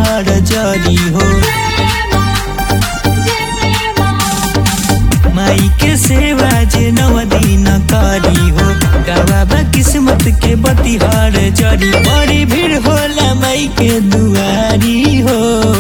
बतिहार जरी हो। माई के सेवा जे 9 दिन करी हो, गवाबा किस्मत के बतिहार जरी। बड़ी भीड़ होला माई के दुआरी हो।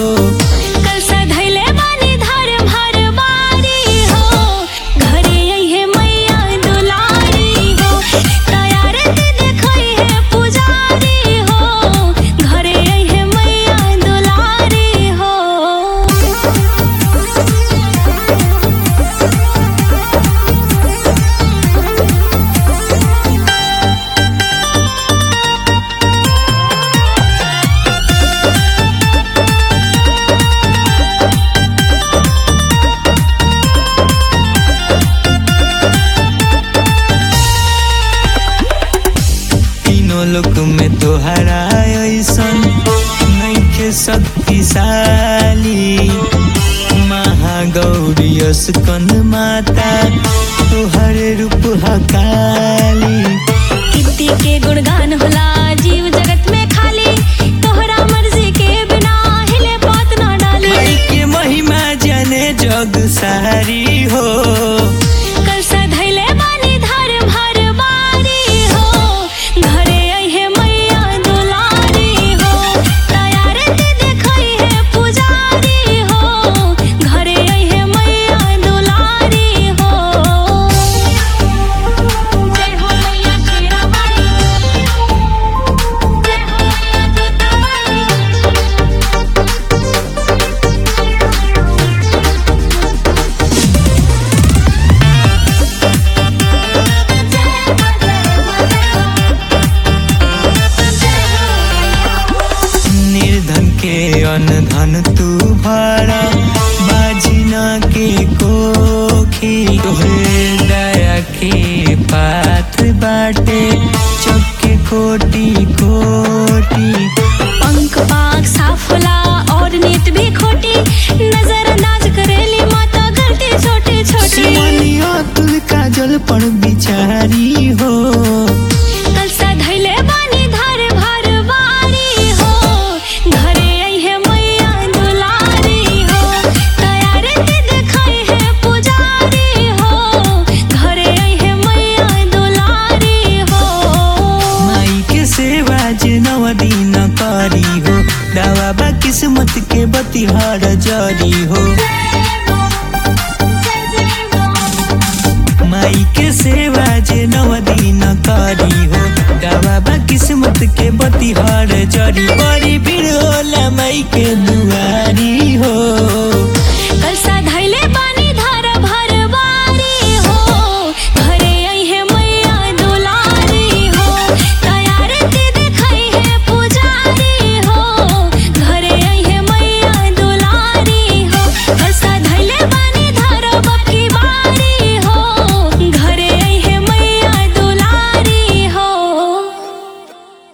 लोक में तोहरा ऐसन नइखे शक्तिशाली। महागौरी अस्कन माता तोहर रूप हकाली। कीर्ति के गुणगान होला जीव जगत में खाली, तोहरा मर्जी के बिना हिले बात ना डाली। माई के महिमा जाने जग सारी हो। धन तू भरा बाजिना के कोखी। तोहरे दया के पात बाटे चक्के कोटि कोटि। पंख पाक साफ होला और नीत भी खोटी, नजरअंदाज करेली माता गलती छोटी छोटी। मनिया तुल काजल पर बिचारी हो। दिन करी हो, गवाबा किस्मत के बतिहार जरी हो। माई के सेवा जे 9 दिन करी हो, गवाबा किस्मत के बतिहार जरी। बड़ी भीड़ होला माई के दुआरी हो।